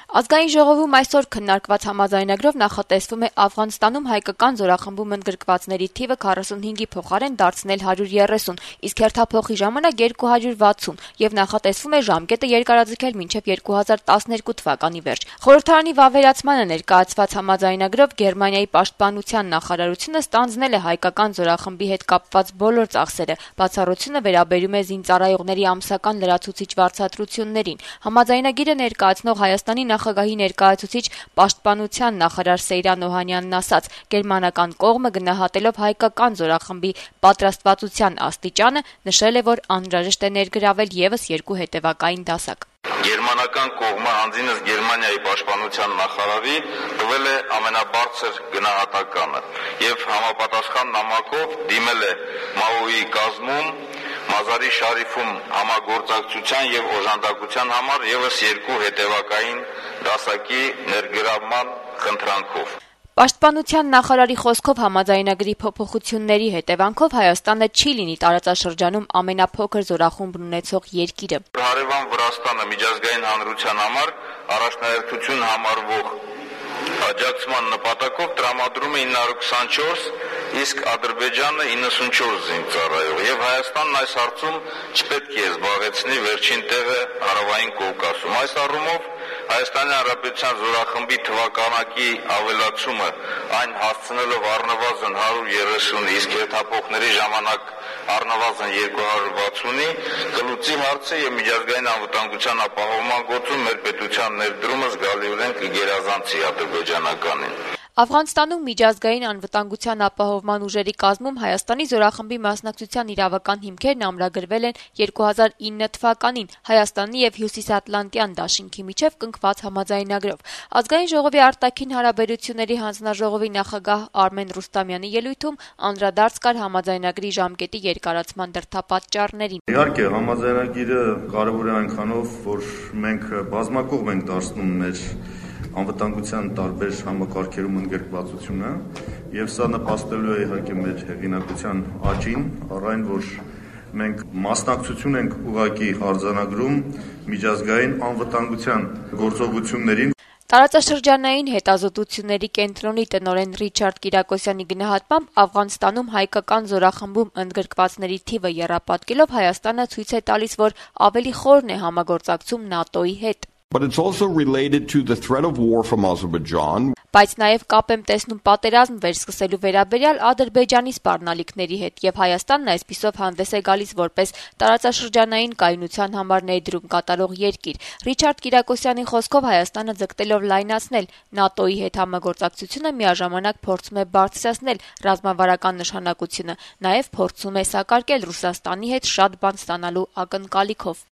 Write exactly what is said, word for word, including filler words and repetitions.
Ազգային ժողովում այսօր քննարկված համաձայնագրով նախատեսվում է Աֆղանստանում հայկական զորախմբում ընդգրկվածների թիվը քառասունհինգի փոխարեն դարձնել հարյուր երեսուն, իսկ հերթափոխի ժամանակ երկու հարյուր վաթսուն, եւ նախատեսվում է ժամկետը երկարաձգել մինչեւ երկու հազար տասներկու թվականի վերջ։ Խորհրդարանի վավերացմանը ներկայացված համաձայնագրով Գերմանիայի պաշտպանության նախարարությունը ստանձնել է հայկական զորախմբի հետ կապված բոլոր ծախսերը, բացառությունը վերաբերում է զինծառայողների ամսական լրացուցիչ վարձատրություններին։ Համաձայնագիրը ներկայացնող Հայաստանի նախագահի ներկայացուցիչ պաշտպանության նախարար Սեյրան Օհանյանն ասաց. «Գերմանական կողմը գնահատելով հայկական զորախմբի պատրաստվածության աստիճանը նշել է, որ անհրաժեշտ է ներգրավել ևս երկու հետևակային դասակ»։ Գերմանական կողմը անձինս Գերմանիայի պաշտպանության նախարարի տվել է ամենաբարձր գնահատականը եւ համապատասխան նամակով դիմել է ՄԱՕ-ի կազմում Մազարի Շարիֆում համագործակցության եւ օժանդակության համար ևս երկու հետևակային դասակի ներգրավման խնդրանքով։ Պաշտպանության նախարարի խոսքով համաձայնագրի փոփոխությունների հետևանքով Հայաստանը չի լինի տարածաշրջանում ամենափոքր զորախումբն ունեցող երկիրը։ Հարևան Վրաստանը միջազգային հանրության համար առաջնահերթություն համարվող աջակցման նպատակով տրամադրում է ինը հարյուր քսանչորս, իսկ Ադրբեջանը իննսունչորս զինծառայող, եւ Հայաստանն այս հարցում չպետք է զբաղեցնի վերջին տեղը Հարավային Կովկասում։ Այս առումով Հայաստանի Հանրապետության զորախմբի թվականակի ավելացումը այն հասցնելով առնվազն հարյուր երեսուն, իսկ հերթափոխների ժամանակ առնվազն երկու հարյուր վաթսունի կլուծի հարցը եւ միջազգային անվտանգության ապահովման գործում մեր պետության ներդրումը զգալիորեն կգերազանցի ադրբեջանականին։ Աֆղանստանում միջազգային անվտանգության ապահովման ուժերի կազմում Հայաստանի զորախմբի մասնակցության իրավական հիմքերն ամրագրվել են երկու հազար ինը թվականին Հայաստանի եւ Հյուսիսատլանտյան դաշինքի միջեւ կնքված համաձայնագրով։ Ազգային ժողովի արտաքին հարաբերությունների հանձնաժողովի նախագահ Արմեն Ռուստամյանի ելույթում անդրադարձ կար համաձայնագրի ժամկետի երկարացման դրդապատճառներին։ Իհարկե, համաձայնագիրը կարևոր է այնքանով, որ մենք բազմակողմ ենք դարձնում մեր անվտանգության տարբեր համակարգերում ընդգրկվածությունը եւ սա նպաստելու է իհարկե մեր հեղինակության աճին, առայն որ մենք մասնակցություն ենք ուղղակի արձանագրում միջազգային անվտանգության գործողություններին։ Տարածաշրջանային հետազոտությունների կենտրոնի տնօրեն Ռիչարդ Կիրակոսյանի գնահատմամբ Աֆղանստանում հայկական զորախմբում ընդգրկվածների թիվը եռապատկելով Հայաստանը ցույց է տալիս, որ ավելի խորն է համագործակցում ՆԱՏՕ-ի հետ։ But it's also related to the threat of war from Azerbaijan. Բայց նաև կապ եմ տեսնում պատերազմ վերսկսելու վերաբերյալ Ադրբեջանի սպառնալիքների հետ եւ Հայաստանն այսպիսով հանդես է գալիս որպես տարածաշրջանային կայունության համար ներդրում կատարող երկիր։ Ռիչարդ Կիրակոսյանի խոսքով Հայաստանը ձգտելով լայնացնել ՆԱՏՕ-ի հետ համագործակցությունը միաժամանակ փորձում է բարձրացնել ռազմավարական նշանակությունը, նաև փորձում է սակարկել Ռուսաստանի հետ շատ բան ստանալու ակնկալիքով։